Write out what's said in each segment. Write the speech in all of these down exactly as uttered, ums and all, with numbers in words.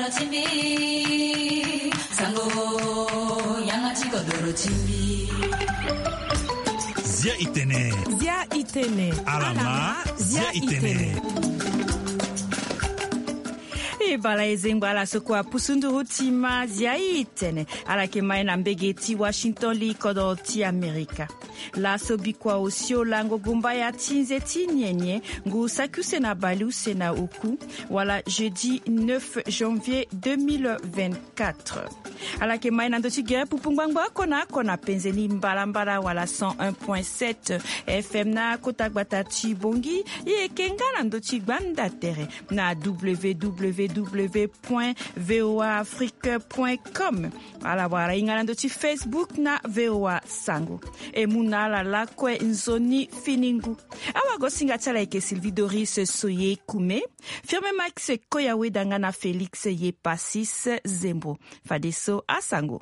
no chimbi sango yanga chiko doro chimbi Zia itene Zia itene Alama Zia itene E bala ezengwa la sokwa pusunduru tima zia itene ala ke mai na mbegeti Washington li kodo ti Amerika. La sobikwa osio lango gumba ya tinze tinyenye ngu sakuse na balu sena uku wala jeudi neuf janvier deux mille vingt-quatre. Ala ke mai na ndoti gere pupungwangwa kona kona penzeni mbala mbala wala cent un point sept F M na kotagbata ti bongi ye kenga na ndoti gbanda tere na w w w point v o a afrique point com ala wala ingana ndoti Facebook na V O A Sango e munala la kwe nzoni finingu awa gosinga tala eke Sylvie Doris soye kume firme Max Koyawe dangana Felix ye Passis Zembo fadeso a Sango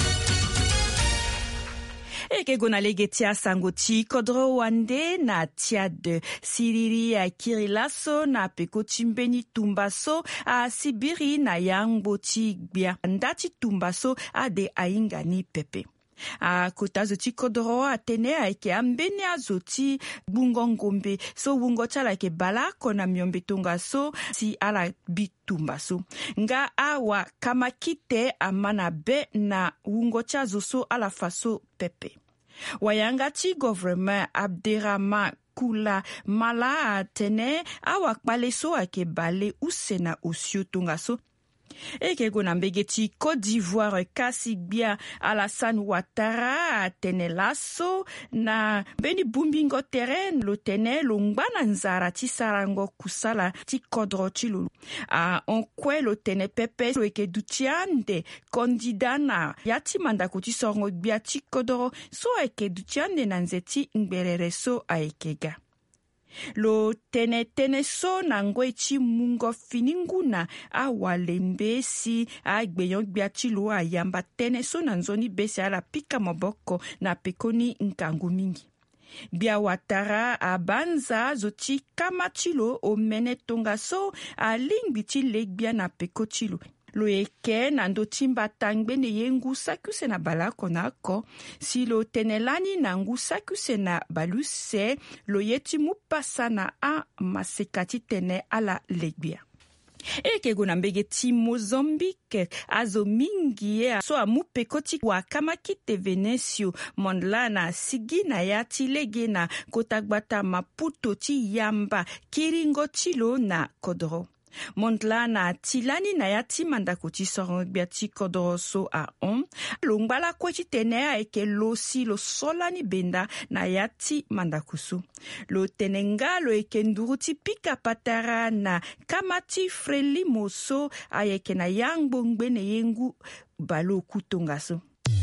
Eke gona legeti a Sango ti kodro wande na tia de Siriri a Kirilaso na peko chimbeni tumbaso a Sibiri na yangbo ti gbia ndati tumbaso a de ainga ni pepe. A kota zoti kodro a tene a eke ambene a zoti bungongombe so wungo chala ke bala kona miombe tonga so si ala bitumba so nga awa kama kite amana be na wungo cha zoso ala faso pepe wayanga ti government Abderrahman Kula mala a tene awa kpale so ake bale usena osio tonga so Eke gona mbegeti Côte d'Ivoire kasi bia Alassane Ouattara tene laso na beni bumbingo terrain lo tene lo ngbana nzara ti sarango kusala ti kodro ti lulu a onkwe lo tene pepe lo eke dutiande kondidana yati mandako ti sorongo bia ti kodro so eke dutiande na nzeti ngberere so a ekega Lo tene tene so na ngwe chi mungo fininguna a walembe si a gbeyon gbiachi lo a yamba tene so na nzoni besi ala pika moboko na pekoni nkangu mingi. Bia Ouattara a banza zoti kamachilo o mene tonga so a lingbi legbia na pekochilo. Lo eke na ndotimba tangbe ne yengu sakuse na bala konako si lo tenelani na ngu sakuse na baluse lo yeti mupasa na a masekati tene ala legbia. Eke gona mbegeti Mozambique azo mingi e so amupe koti wa kama kite Venecio mondla na sigi na yati lege na kotagbata Maputo ti yamba kiringo chilo na kodro. Mondla na tilani na yati mandako ti soron biati kodro so a on longbala kweti tene a eke lo si lo solani benda na yati mandako so lo tenenga lo eke nduru ti pika patara na kamati frelimo so a eke na yangbo ngbene yengu balo kutonga so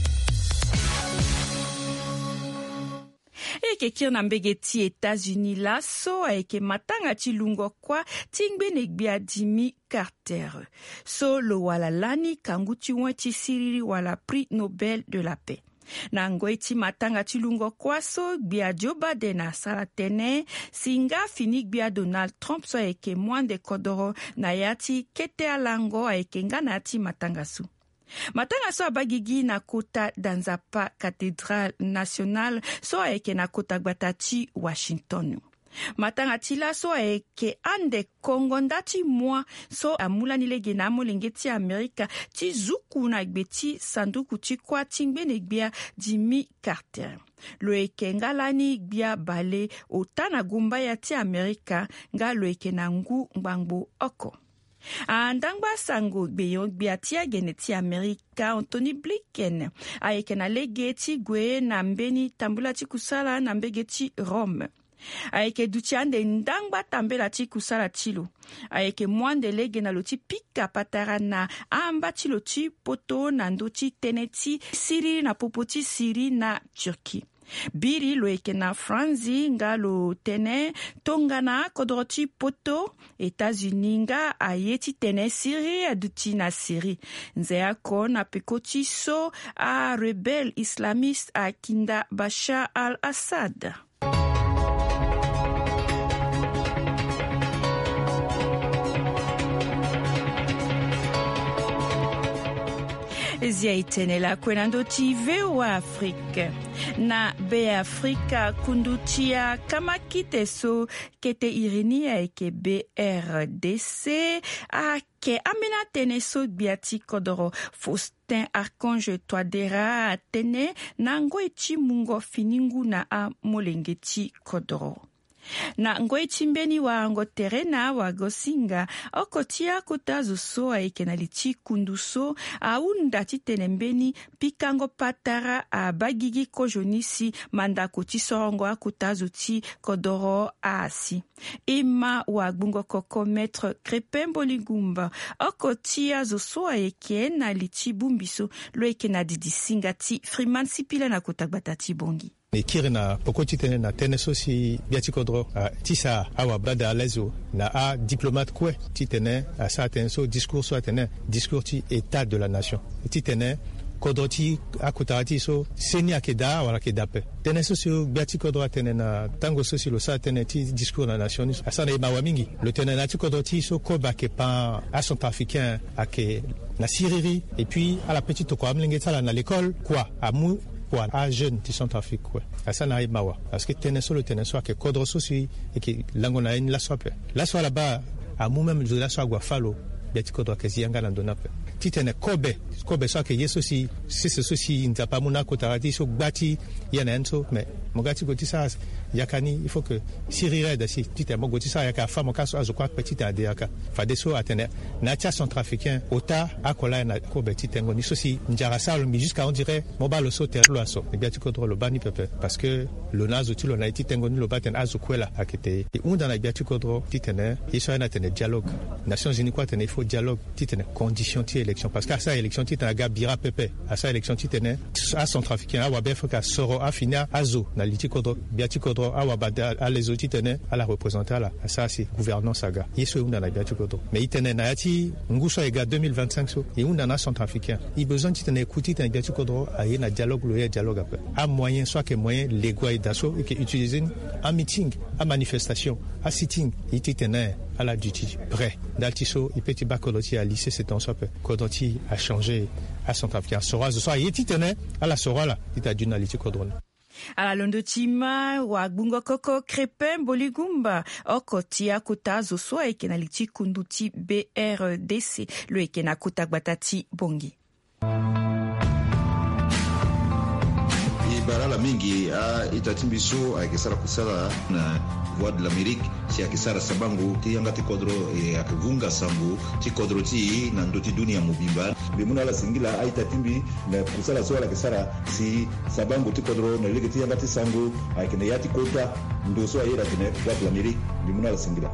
Eke kir na mbegeti États-Unis la so a eke matanga ti lungo kwa tingbe negbia Jimmy Carter. So lo wala lani kangu ti wan ti siriri wala prix Nobel de la paix. Na ngoi ti matanga ti lungo kwa so gbia Joe Biden na sala tene singa fini gbia Donald Trump so a eke mwande kodoro na yati kete alango a eke nga na ti matanga su. Matanga so abagigi na kota Danzapa Cathedral National so eke na kota gbatati Washington. Matanga tila so eke ande Kongo ndati mwa so amulani lege na molenge ti Amerika ti zuku na gbeti sanduku ti kwa tingbe negbia Jimmy Carter. Lo eke ngalani gbia bale otana gumba ya ti Amerika nga lo eke na ngu mbangbo oko. Andangba sango beyon biatia geneti Amerika Anthony Blinken a eke na lege ti gwe na mbeni tambula ti kusala na mbege ti Rome. A eke dutiande ndangba tambela ti kusala tilo. A eke mwande lege na lo ti pika patara na amba ti lo ti poto na ndo ti tene ti Siri na popo ti Siri na Turki. Biri lo eke na Franzi nga lo tene tonga na kodroti poto États-Unis nga ayeti tene Siri aduti na Siri nze ako na pekoti so a rebel islamiste a kinda Bashar al-Assad. ziaitenela kwenando ti V O A Afrique na be Afrika kundutia kama kiteso kete irinia eke B R D C a ke amena tene so biati kodoro Faustin Archange Touadéra tene na ngoichi mungo finingu na a molengeti kodoro na ngoichi mbeni wa ngoterena wa gosinga okotia kutazo so aike na lichi kunduso a unda titene mbeni pikango patara a bagigi kojonisi manda koti sorongo akutazo ti kodoro asi ima wa gbungo koko maître Crépin Boligumba okotia zo so aike na lichi bumbiso lo eke na didi singati Freeman Sipila na kotakbatati bongi e kirina pokoti tene na tene sosi biati kodro tisa awa bada alezo na a diplomate kwe titene a sa tene so discours so tene discours ti état de la nation titene kodoti akutarati so senia keda wala kedape tene sosi biati kodro tene na tango sosi lo sa tene ti discours na nation asana e mawamingi le tene na ti kodoti so koba ke pa a centrafricain a ke na siriri et puis à la petite ko amlenge tala na l'école quoi à mou pour un jeune de Centrafrique quoi ça n'arrive pas parce que tenez sur le tenez sur que kodro sosi et que langona une la sope la soie là-bas à moi même de la soie guafalo biati kodro que zianga na donape titene kobe kobe so que yeso si si ce souci n'ta pas mona kotarati so gbati yana nso mais mogati goti sa yakani il faut que sirire da si titene mogoti sa yaka famo kaso azokwa petit ade yaka fade so atene na tia centrafricain ota akola na kobe titengo ni sosi njara salo mi jusqu'à on dirait mobile so terlo aso biati kodro lo bani pepe parce que le nazo tu lo na titengo ni lo baten azokwela akete et on dans la biati kodro titene yeso na tene dialogue Nations Unies quoi tene il faut dialogue titene condition ti élection parce qu'à ça élection titene ga bira pepe à ça élection titene à centrafricain à wabefka soro afina azo na liti kodro biati kodro à wabada à les autres titene à la représenter là à ça c'est gouvernance aga yeso on dans la biati kodro mais itene na yati nguso ega deux mille vingt-cinq so et on dans na centrafricain il besoin titene écouter titene biati kodro à y na dialogue le dialogue après à moyen soit que moyen légaux et d'assaut et que utiliser un meeting à manifestation à sitting itene à la duty prêt d'altiso et petit bacoloti à lycée c'est en soit kodoti a changé à centrafricain sora zo so yititene à la sora là ita dunaliti kodron ala londo tima wa gbungo koko Crépin Boligumba okotia kutazo so eke na lichi kunduti B R D C lo eke na kutakbatati bongi barala mingi a itatimbiso a kisara kusala na Voix de l'Amérique si a kisara sabangu ti yanga ti kodro e akvunga sambu ti kodro ti na ndoti dunia mubimba bimuna la singila a itatimbi na kusala so la kisara si sabangu ti kodro na lege ti yanga ti sangu a kene yati kota ndo so ayera tene Voix de l'Amérique bimuna la singila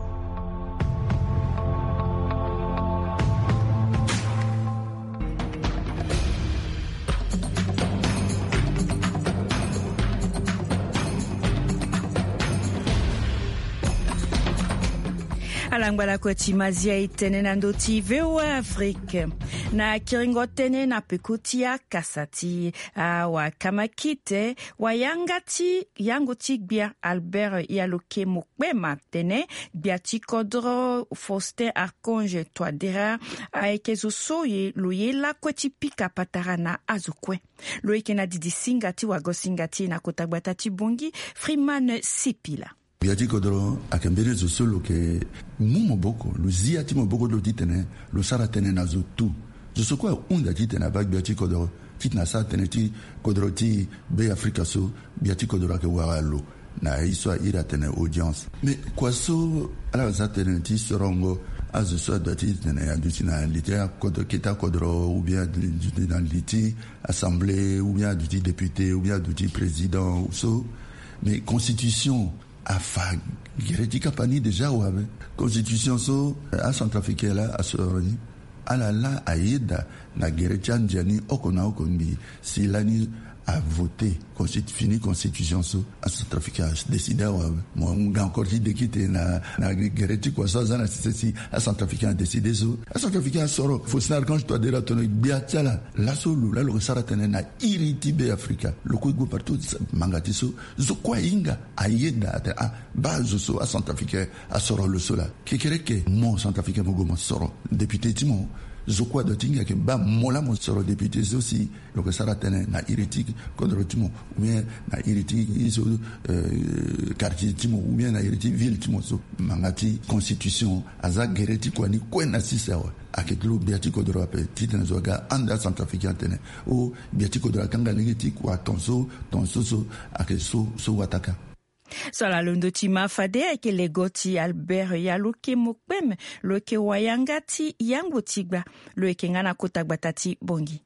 alangwala koti mazia itene na ndoti V O A Afrique na kiringo tene na pekutia kasati a wa kamakite wa yangati yangoti bia Albert Yaloke Mokbema tene biati kodro Faustin Archange Touadéra a ekezo soye loye la kweti pika patarana azukwe lo ekena didi singati wa gosingati na kotagbata bongi Freeman Sipila biati kodro akembere zo solo ke mumo boko lo ziati mo boko do titene lo sara tene na zo tu zo so kwa unda titene bag biati kodro titna sa tene ti kodro ti be Africa so biati kodro ke walo na iso ira tene audience mais kwa so ala za tene ti sorongo azo so do titene ya dutina litera kodro kita kodro ou bien dans liti assemblée ou bien du député ou bien du président ou so mais constitution afa geretika pani déjà wabe constitution so a centrafricain là a soroni ala la aida na geretia njani okona okonbi si lani a voté constitution fini constitution so a centrafricain décidé wabe mo nga encore dit de quitter na na gereti kwa ça na c'est a centrafricain décidé so a centrafricain soro Faustin Archange Touadéra tono biatala la solo la lo sara tenena iriti be Africa le ko go partout mangati so zo kwa inga ayeda a base so a centrafricain a soro le sola kekereke mo centrafricain mo go mo soro député timo zokwa do tinga ke ba mola mo soro député aussi lo que sara tene na iriti kodro timo ou bien na iriti iso quartier timo ou bien na iriti ville timo so mangati constitution aza gereti kwa ni kwena sisawa aketlo biati kodro ape titena zoga anda centrafricain tene o biati kodro kanga ngiti kwa tonso tonso so akeso so wataka Sala londo tima fade ake legoti Albert Yaluke Mokpem loke wayangati yango tigba loke ngana kotagbatati bongi.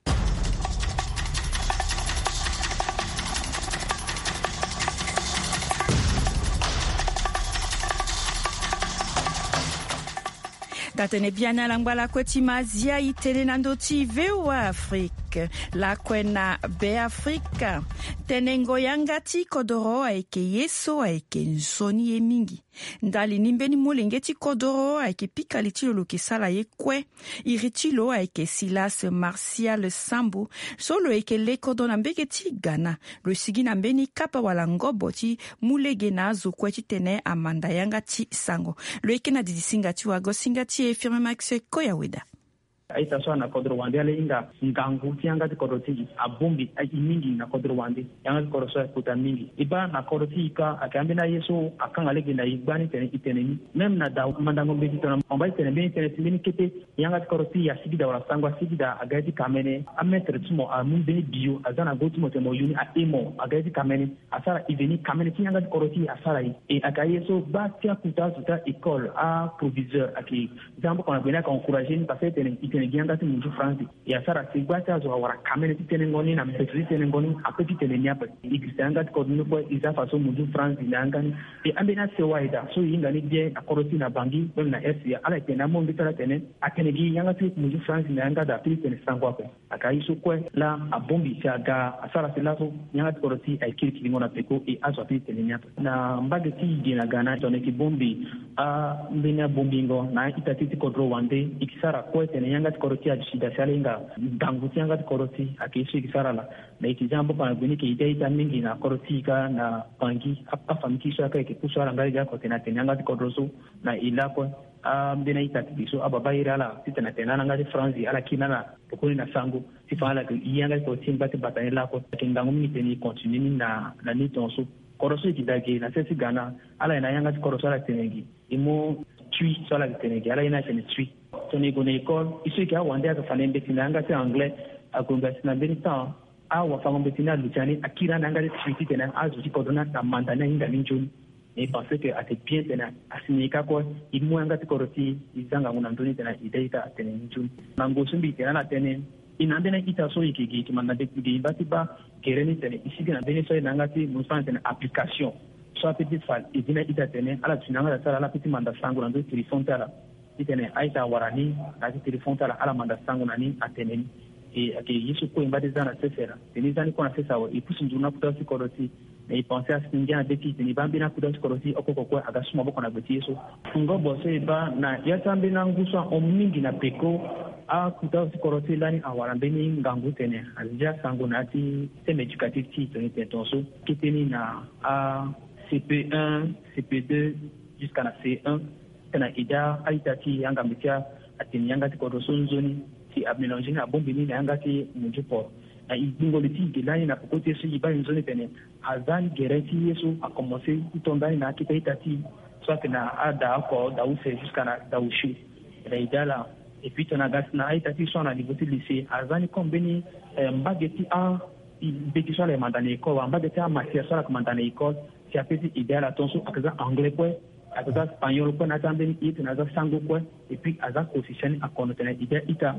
Tatene biana langbala kwetima zia itene nandoti vewa Afrique la kwena be Afrika tenengo yangati kodoro aike yeso aike nsoni ye mingi ndali nimbeni molengeti kodoro aike pikalitilo loke sala ye kwe iritilo aike Silas Martial Sambu solo aike le kodona mbegeti Ghana lo sigina mbeni kapa wala ngoboti mulegena zo kweti tene amanda yangati sango lo aike na didisingati wago singati e firme Max Koyaweda. Aita so na kodro wande ale inga ngangu tianga ti koroti abumbi mingi na kodro wande yanga koroso kuta mingi iba na koroti ka akambe na yeso akanga lege na igbani tene itene même na da mandango beti tona omba tene beni tene tene kete yanga koroti ya sigida wala sangwa sigida agadi kamene ametre tumo amun beni bio azana gotumo temo yuni a emo agadi kamene asara iveni kamene tianga koroti asara e akayeso ba tia kuta tuta école a proviseur aki jambo kona bena ka encourager ni passer tene itene gianga ti munju France ya sara sigwata zo wara kamene ti tene ngoni na petri tene ngoni apeti tene nyapa igistanga ko dinu ko isa faso munju France nanga e ambena se waida so yinga ni je akoroti na bangi même na S ya ala tena mo mbitara tene akene gi yanga ti munju France nanga da pili tene sangwa ko akai so ko la abombi chaga asara silaso yanga ti koroti ai kiriki ngona peko e aso pili tene nyapa na mbage ti gina Ghana to ne ki bombi a mbina bombingo na itati ti kodro wande ikisara ko tene yanga koroti ajishida shalinga ganguti yanga koroti akishi kisarala na ikijambo kwa gwini ke ita mingi na koroti ka na pangi apa famkisha ka ke kusara ngali ya kote na tenyanga kodroso na ilako um bena ita tiso ababa irala titana tenana ngati France ala kinana pokoni na sango sifala ke yanga ko timba te batane lako kingangu mi teni continue na na ni tonso koroso ikidage na sesi Ghana ala ina yanga koroso ala tenengi imo tui sala tenengi ala ina teni tui toni go na école ici ki awande aka fane mbetina ngati anglais akonga sina benita awa fa mbetina luchani akira na ngati treaty tena azu ti kodona na mandana inga ninjoni et penser que ate bien tena asinika ko imu ngati koroti izanga nguna ndoni tena ideita tena ninjoni nango sumbi tena na tene inandena ita so ikigi ki manda de de batiba kereni tena ici na benisa na ngati musan tena application so petit fal idina ita tena ala tunanga sala la petit manda sangu na ndo téléphone tala itene aita warani na telefone tala ala manda sangu nani ateneni e ake yisu ko imbadi zana sefera tenizani ko na sesa wa ipusi njuna kuta sikoroti na ipenser asingia beti teni bambi na kuta sikoroti okoko ko agasuma boko na beti yeso ngobo se ba na yatambe na ngusa omingi na peko a kuta sikoroti lani awarambeni ngangu tene alija sangu nati système éducatif ti tene tentonso kiteni na a C P un C P deux jusqu'à na C un na ida aitati yanga mitia atini yanga ti kodo sonzoni ti abmelange na bombi ni yanga ti mujupo na idingo liti gelani na kokote si iba nzoni tene azan gereti yesu a commencer itondani na kita itati soit na ada ko da use jusqu'à na da ushi da idala et puis tona gas na aitati so na niveau lycée azani kombeni mbageti a beti so le mandane ko mbageti a matière so la mandane école ti apeti idala tonso akaza anglais quoi akaza espagnol ko na tambe it na za sango ko et puis aza position a konotena ida ita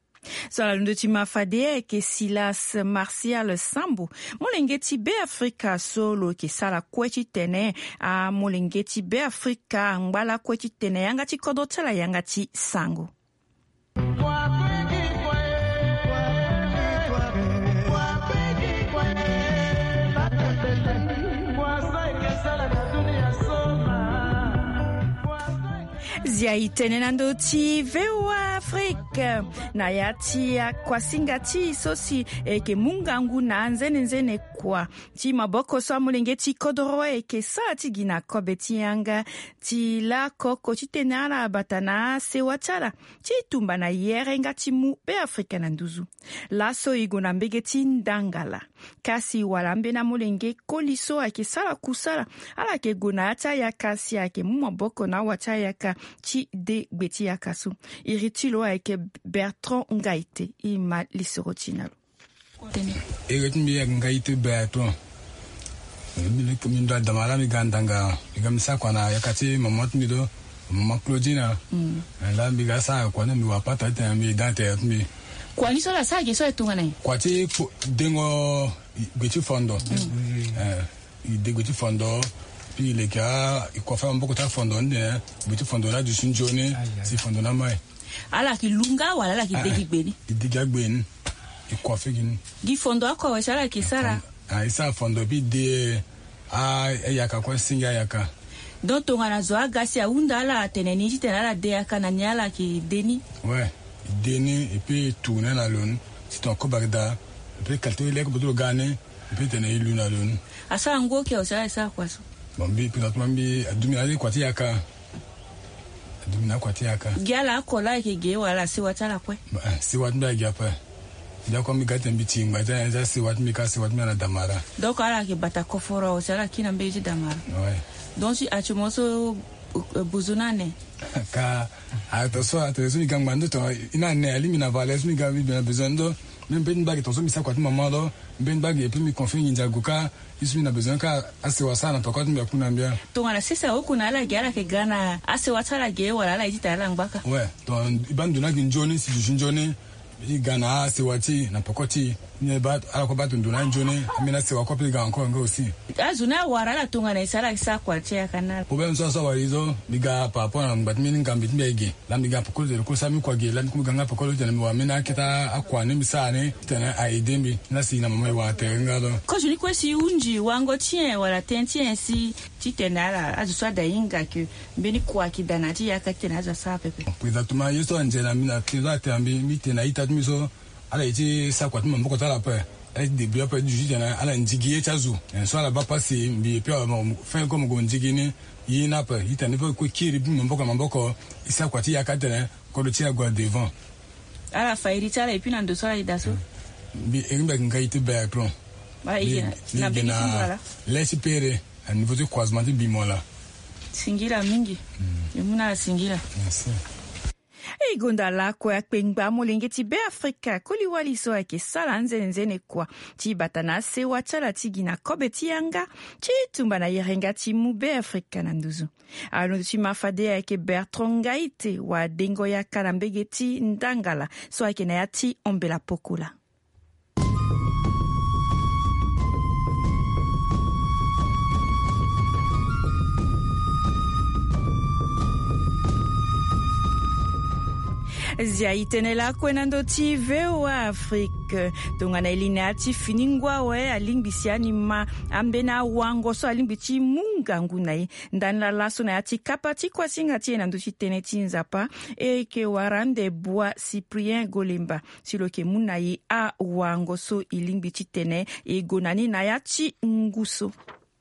Sala ndotima fade ke Silas Martial Sambu molengeti be Afrika solo ke sala kwechi tene a molengeti be Afrika ngala kwechi tene yangati kodotala yangati sango zia itene nando ti vewa Afrique na yati ya kwa singati sosi eke mungangu na nzene nzene kwa ti maboko so amulenge ti kodro e ke sa ti gi na kobe ti yanga ti la koko ti tene ala bata na sewa ti ala ti tumba na yere nga ti mu beafrika na nduzu laso e go na mbege ti ndangala kasi wala mbe na mulenge koliso ayeke sara kusala ala yeke go na ya ti ayaka si ayeke mu maboko na awati ayaka ti de gbe ti yaka so e iri ti lo ayeke Bertrand Ngaite e ma lisoro ti na lo e ga timbi ya Ngaite Bertrand mi mi ndo damala mi gandanga mi ga misa kwa na yakati mamot mi do mama Claudina la mi ga sa kwa na mi wa pata ta mi dante mi kwa ni so la sa ge so etunga na kwa ti dengo gbechi fondo eh i de gbechi fondo pi le ka i kwa fa mboko ta fondo ne gbechi fondo na du sunjone si fondo na mai ala ki lunga wala la ki degi gbeni degi gbeni i kwa fe gini gi fondo akwa wa sala ki sara ah isa fondo bi de ah yaka kwa singa yaka don to ngana zo agasi aunda ala teneni ti tenala de yaka na nyala ki deni ouais deni et puis tourner na lune si ton ko bagda et puis kalto ile ko bodo gane et puis tenay luna lune asa ngo ke o sala sa kwa so mambi puis mambi adumi ali kwa ti yaka adumi na kwa ti yaka giala akola ke ge wala si watala kwe si wat mba gi apa ya ko mi gaten biti ngba ja ja si wat mi ka si wat mi na damara donc ala ke bata koforo o sala kina mbeji damara ouais donc si achimoso buzunane ka attention attention ga ngando to ina ne ali mina vales mi ga mi na besoin do même ben bagi to so mi sa kwa maman do ben bagi et puis mi confie nja guka isu na besoin ka ase wasana to kwa mi akuna mbia to ngana sisa huko na ala gara ke gana ase watala ge wala ala ita ala ngbaka ouais to ibandu na ginjoni si junjoni i gana ase wati na pokoti ni ba ala ko batu nduna njone amina se wakopi ga encore ngo aussi azuna wara la tunga na isala sa kwa tia kana problem so so warizo biga papa na mbatmi ngam bitmi ege la biga pokolo de ko sami kwa ge la ku ganga pokolo de mi wa mina kita akwa ni misane tena aidembi na si na mama wa terengado ko juni ko si unji wango tien wala tentien si titenala azuswa da inga ke beni kwa kidana ti yakatena aza sa pepe exactement yeso anjela mina kiza tambi mitena itatmi so ala iti sa kwa tuma mboko tala pe ala de bia pe du jana ala njigi chazu so ala ba passer mbi pe fin comme go njigi ni yina pe ita ne pe ko kiri bi mboko mboko isa kwa ti yakatene ko do ti agwa devant ala fairi tala epi na ndo so ala daso bi engba Ngaite Bertrand ba ina na bi ngala laisse pere à niveau de croisement de bimola singira mingi yemuna singira merci e gonda la kwa kpengba molenge ti beafrika koliwali so ayeke sala nzene kwa ti bata na se watala ti gi na kobe ti yanga ti tumba na yerenga ti mu beafrika na nduzu alondo ti mafade ayeke Bertrand Ngaite wa dengo yaka na mbege ti ndangala so ayeke na ya ti ombela pokola zia itenela kwena ndo ti V O A Afrique tongana ilina ati finingwa we alingbisi anima ambena wango so alingbi ti munga ngunai ndanla laso na ati kapa ti kwasinga ti ena ndo ti tene ti nzapa e ke warande bua Cyprien Golemba silo ke munai a wango so ilingbi ti tene e gonani na ya ti nguso.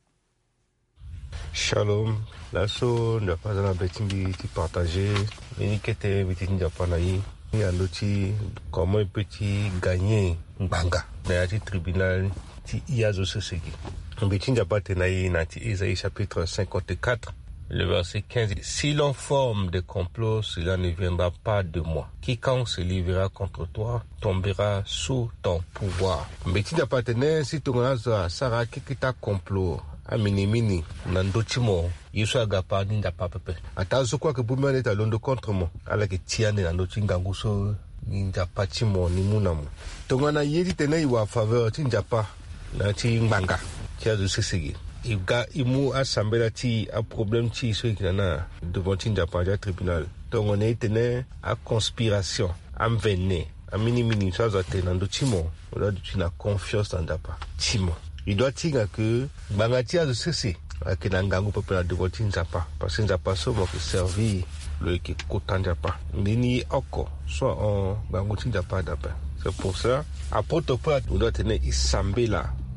Shalom, laso ndapa zana betimbi ti partager ni kete biti ndapa na yi ni andoti comment peut-il gagner mbanga na ti tribunal ti iazo sesegi biti ndapa tenayi na ti Isaïe chapitre cinquante-quatre le verset quinze. Si l'on forme des complots, cela ne viendra pas de moi. Quiconque se livrera contre toi tombera sous ton pouvoir. Biti ndapa tenayi si tongaza sara kikita complot amini mini nandochimo yeso agapa ninda papepe atazo kwa ke bumba leta londo contre mo ala ke tiane nandochi nganguso ninja pachimo ni munamo tongana yedi tene wa faveur tinja pa na ti nganga tia zo sesegi iga imu asambela ti a problème ti so ikana devant tinja pa ja tribunal tongone tene a conspiration amvene amini mini so za te nandochimo ola du na confiance ndapa timo. Il doit dire que Bangatia de ceci, que Nangangu peut pas devoir Tinzapa, parce que Nzapa somme que servi le qui coûte Nzapa. Nini Oko, soit en Bangu Tinzapa d'après. C'est pour ça, à Protopole, on doit tenir Isambela,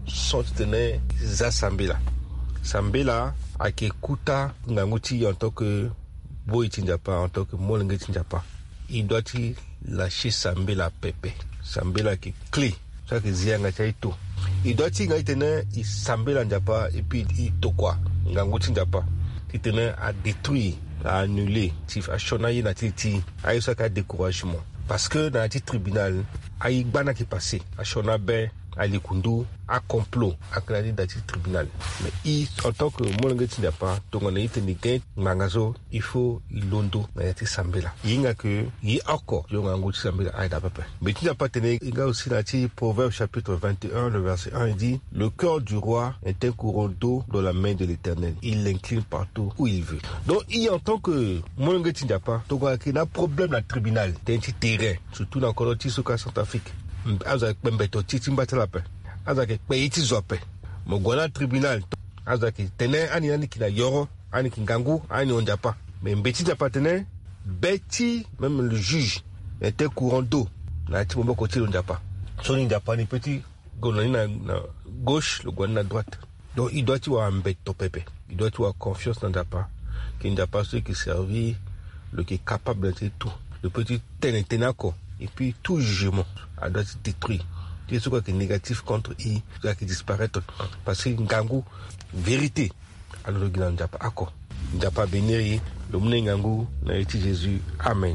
sont tenus za Sambela. Sambela akikuta nganguti en tant que boy Tinjapa, en tant que molenge Tinjapa. Il doit lâcher Sambela Pepe. Sambela qui est clé. Ça que zianga cha itu. Il doit y ngaitene il Sambela Njapa et puis il tokwa nganguti Njapa. Il tenait à détruire, à annuler, à chonailler na titi, à ça ka découragement. Parce que dans le tribunal, il y a une bana qui est passé, à chonabe, à likundu, à complot, à clarier dans le tribunal. Mais il, en tant que molenge Tinjapa, donc on a été nigé, mangazo, il faut il londo, na yati Sambela. Il y a que, il y a encore, il y a un goutte Sambela, aïda papa. Mais Tinjapa tenait, il y a aussi la ti Proverbe chapitre vingt et un, le verset un, il dit, le cœur du roi est un courant d'eau dans la main de l'Éternel. Il l'incline partout où il veut. Donc, il y a en tant que molenge Tinjapa, donc il y a un problème dans le tribunal, d'un petit terrain, surtout dans le Colorti, Souka, Centrafrique. Azak pembeto titi mbatela pe azak peiti zope mogona tribunal azak tene ani ani kina yoro ani kingangu ani onjapa mais mbeti japa tene beti même le juge était courant d'eau na ti bombo côté onjapa so ni japa ni petit gonani na, na gauche le gona na droite donc il doit y avoir mbeto pepe il doit y avoir confiance dans japa qui japa ceux qui servi le qui est capable de tout le petit tene tenako et puis tout jugement a doit être détruit. C'est ce qui est négatif contre I, ce qui disparaît. Parce que Ngangu, vérité, alors le Guinan Njapa, accord. Njapa béni, le Mouné Ngangu, n'a été Jésus. Amen.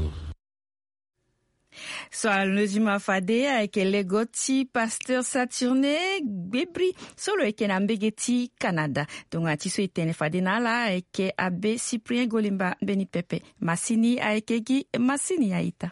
So alnozima fade avec les goti pasteur Saturne Bebri solo eke na mbegeti Canada donc ati so itene fade na la avec abe Cyprien Golimba Beni Pepe Masini avec gi Masini aita.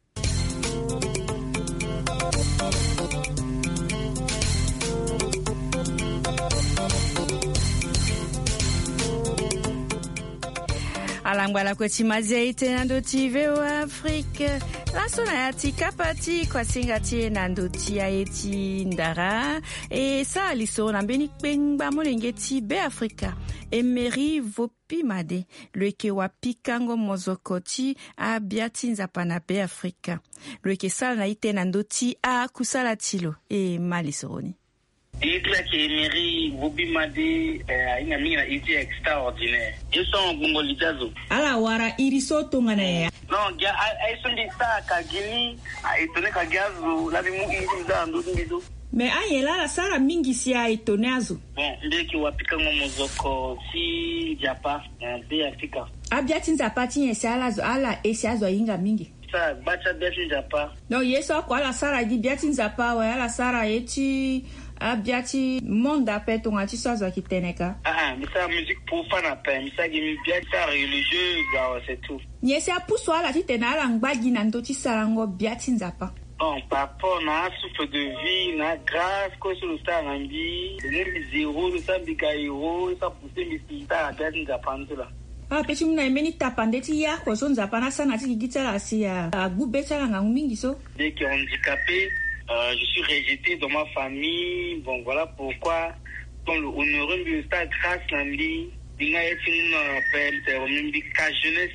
Alangwala kwa timazia ite nandoti veo Afrique la sona yati kapati kwa singati nandoti ya eti ndara e sa liso na mbeni kpengba molengeti be Afrika Emery Vopi Made lweke wapikango mozokoti a biati nzapana be Afrika lweke sala na ite nandoti a kusala tilo e malisoroni. Ila qui Emery Vopi Made ina mingi na iti extraordinaire. Yeso ngungo litazo. Ala wara iriso tongana ya. Non, ya ai sondi sa kagini ai tone kagazo la bimu ingi za ndo ndizo. Me ayela la sara mingi si ai tonazo. Bon, ndeki wapika ngomozoko si japa be Afrika. Abiati nzapati yesala zo ala esiazo inga mingi. Sa bacha biati japa. No yeso kwa la sara di biati nzapa wa la sara eti abiati monde appelle ton ati sozo ki teneka. Ah ah, mais ça musique profane appelle, mais ça qui biati ça religieux, bah c'est tout. Nyese apuso ala ti tenala ngbaji na ndoti sarango biati nzapa. Bon, par rapport à souffle de vie, na grâce, quoi sur le star ambi, le zéro, le sambika héros, ça pousse mes ça biati nzapa là. Ah, peti muna imeni tapande ti ya ko so nzapa na sana ti gitala si ya gubetala nga mingi so. Dès que handicapé, Euh, je suis rejeté dans ma famille. Bon, voilà pourquoi, dans le honoré de sa grâce, Nambi, il y a une appel, c'est au même cas jeunesse,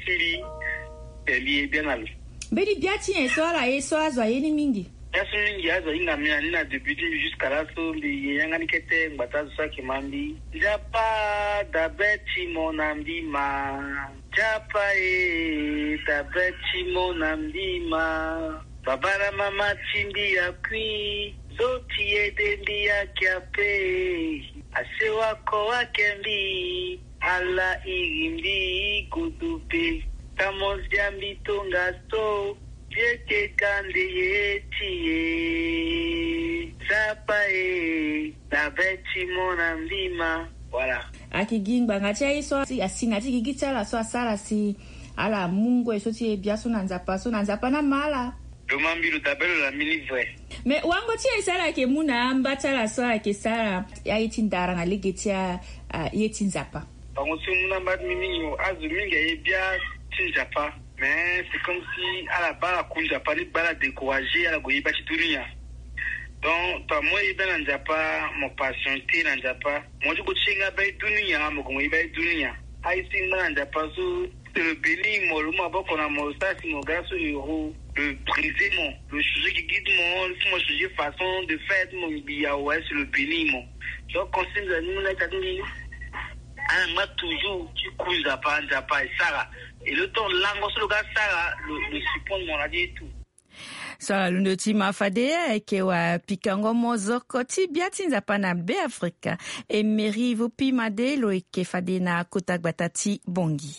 c'est lié bien à lui. Bedi biati en sola et soa zo yeni mingi. Yasu mingi yazo inga mina nina depuis jusqu'à là so li yanga nikete mbata so ki mambi. Japa dabeti mon ambi ma. Japa e dabeti mon ambi ma. Babara mama chindi ya kwi zoti edendi ya kiape ase wako wakembi ala igimbi kutupe tamos jambi tongasto jeke kande yetie zapae dabeti mona mbima voilà akigingba ngacha iso asinga tikigitala so asala si ala mungu eso ti biaso na nzapa so na nzapa na mala. Domambi le tabelo la mini vrai. Mais wango ti esala ke muna mbatala so ke sala ya itindara na legetia yetinzapa. Bango si muna mbat mini yo azuminga e bia tinjapa. Mais c'est comme si à la bala kunjapa ni bala décourager à la goyiba chitunia. Donc toi moi e bana njapa mo patienté na njapa. Moi je ko chinga ba dunia mo ko yiba dunia. Ai singa njapa so C'est le Bénin, moi, le mabok, on a mon ça, si mon gars, le euro, le brisé, mon, le sujet qui guide mon, mon sujet façon de faire, mon bia, ouais, c'est le Bénin, mon. Donc, quand c'est nous, là, t'as dit, ah, moi, toujours, tu couilles à pas, à pas, et ça, et le temps, l'angle, le gars, ça, le, le support, mon, a dit et tout. Swala lundo ti mafadea ekewa pikango mozo koti biati nzapana be Afrika e meri vupi madelo eke fadena kotagbatati bongi.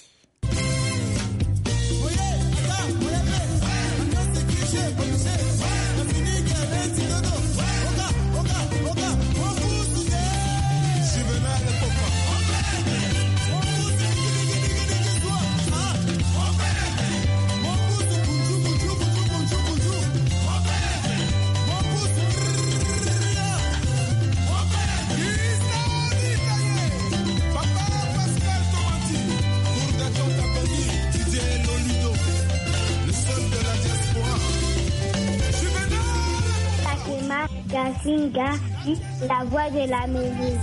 Gazinga, la voix de l'Amérique.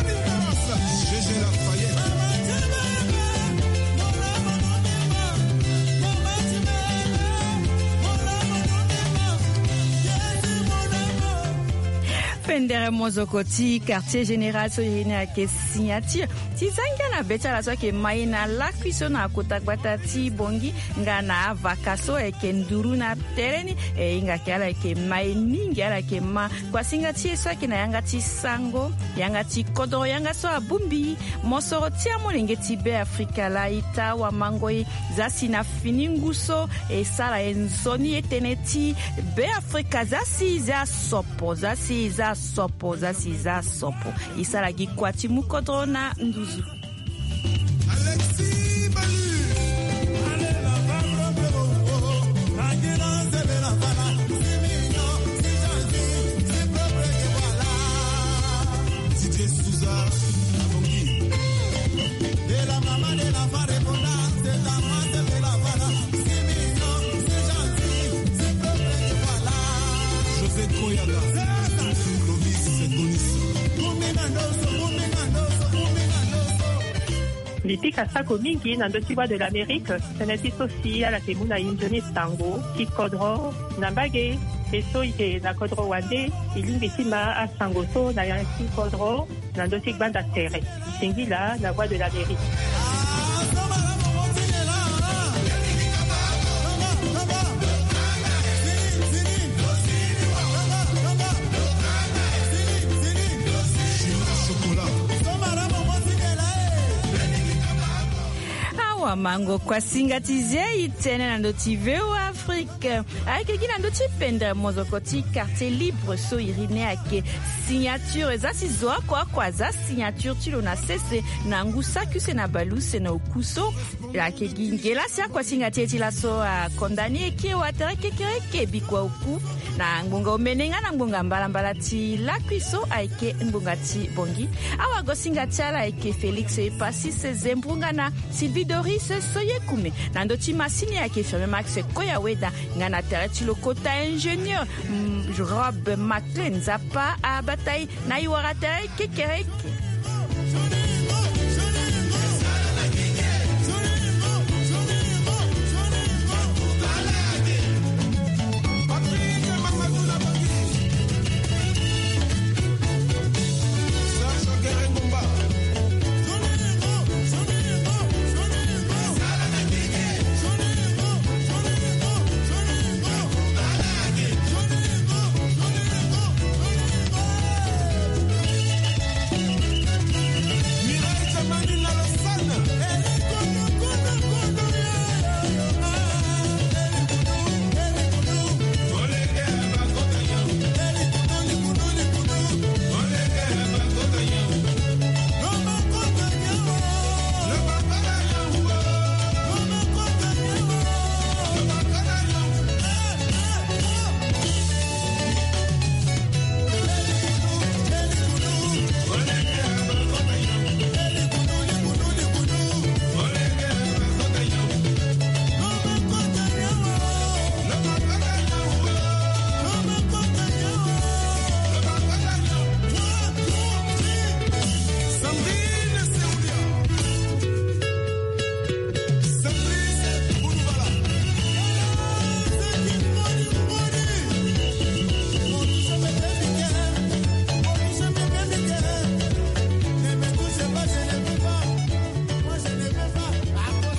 Pendere mozokoti quartier général so yene ke signature ti zanga na becha la so ke maina la kwiso na kotagbata ti bongi ngana vakaso e ke nduru na tereni e inga kala ke mai ningi ala ke ma kwa singa ti so ke na yanga ti sango yanga ti kodo yanga so abumbi mosoro ti amolenge ti be Afrika la ita wa mangoi zasi na fininguso e sala enzoni eteneti be Afrika zasi za sopo zasi za sopo zasi za sopo isala gikwati mukodro na nduzu. Alexis Balu Lipika sako mingi na ndotiwa de l'Amérique, seneti sosi ala ke muna injoni tango, ki kodro, nambage, eso ike na kodro wande, ilimbi tima a sango so na yan ki kodro, na ndotik banda tere. Singila na voix de l'Amérique. Mango kwa singatizie itene na ndoti veo Afrique aike kina ndoti pende mozokoti quartier libre so irine ake signature za sizwa kwa kwa za signature tilo na sese na ngusa kuse na baluse na ukuso la ke gingela sia kwa singatie tila so a condamné ke watara ke ke bikwa uku na ngunga omenenga na ngunga mbala mbala ti la kuiso aike ngunga ti bongi awa go singatia la ake Felix e pasi se zembunga na Sylvie Doris soye kume na ndoti masini yake firme Max Koya Weda ngana tereti lokota ingénieur mm, Rob McLean zapa a bataille na iwara tere kekereke.